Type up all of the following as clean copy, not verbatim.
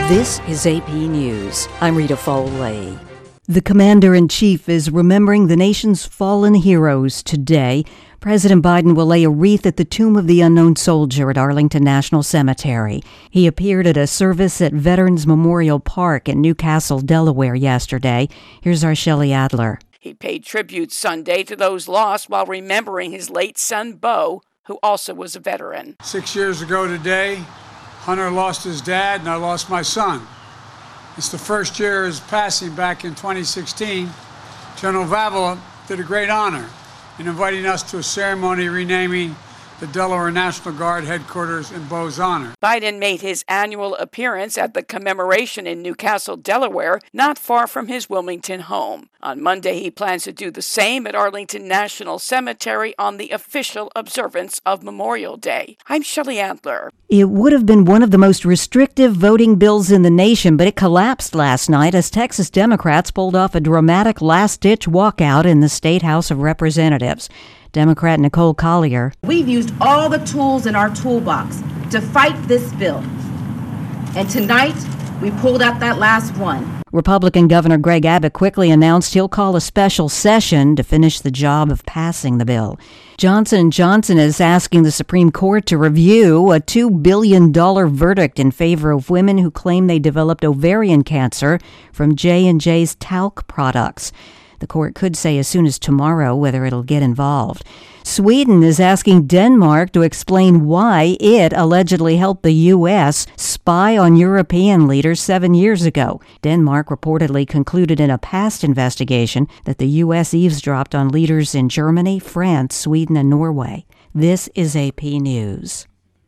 This is AP News. I'm Rita Foley. The Commander-in-Chief is remembering the nation's fallen heroes today. President Biden will lay a wreath at the Tomb of the Unknown Soldier at Arlington National Cemetery. He appeared at a service at Veterans Memorial Park in Newcastle, Delaware yesterday. Here's our Shelley Adler. He paid tribute Sunday to those lost while remembering his late son, Bo, who also was a veteran. 6 years ago today, Hunter lost his dad and I lost my son. It's the first year of his passing back in 2016. General Vavala did a great honor in inviting us to a ceremony renaming the Delaware National Guard headquarters in Bo's honor. Biden made his annual appearance at the commemoration in Newcastle, Delaware, not far from his Wilmington home. On Monday, he plans to do the same at Arlington National Cemetery on the official observance of Memorial Day. I'm Shelley Adler. It would have been one of the most restrictive voting bills in the nation, but it collapsed last night as Texas Democrats pulled off a dramatic last-ditch walkout in the State House of Representatives. Democrat Nicole Collier. We've used all the tools in our toolbox to fight this bill. And tonight, we pulled out that last one. Republican Governor Greg Abbott quickly announced he'll call a special session to finish the job of passing the bill. Johnson & Johnson is asking the Supreme Court to review a $2 billion verdict in favor of women who claim they developed ovarian cancer from J&J's talc products. The court could say as soon as tomorrow whether it'll get involved. Sweden is asking Denmark to explain why it allegedly helped the U.S. spy on European leaders 7 years ago. Denmark reportedly concluded in a past investigation that the U.S. eavesdropped on leaders in Germany, France, Sweden, and Norway. This is AP News.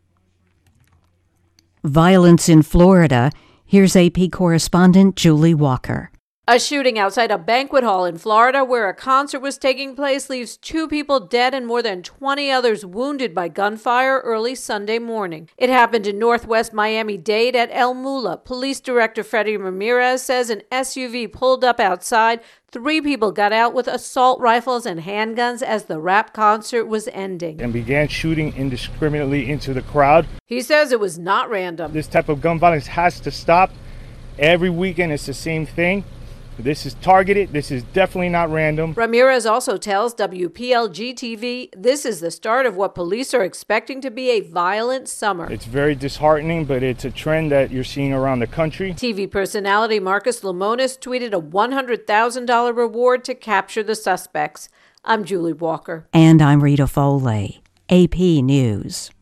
Violence in Florida. Here's AP correspondent Julie Walker. A shooting outside a banquet hall in Florida where a concert was taking place leaves 2 people dead and more than 20 others wounded by gunfire early Sunday morning. It happened in northwest Miami-Dade at El Mula. Police Director Freddie Ramirez says an SUV pulled up outside. 3 people got out with assault rifles and handguns as the rap concert was ending. And began shooting indiscriminately into the crowd. He says it was not random. This type of gun violence has to stop. Every weekend it's the same thing. This is targeted. This is definitely not random. Ramirez also tells WPLG-TV this is the start of what police are expecting to be a violent summer. It's very disheartening, but it's a trend that you're seeing around the country. TV personality Marcus Lemonis tweeted a $100,000 reward to capture the suspects. I'm Julie Walker. And I'm Rita Foley. AP News.